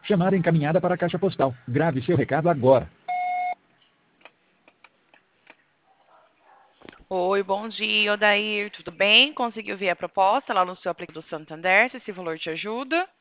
Chamada encaminhada para a caixa postal. Grave seu recado agora. Oi, bom dia, Odair. Tudo bem? Conseguiu ver a proposta lá no seu aplicativo do Santander? Se esse valor te ajuda?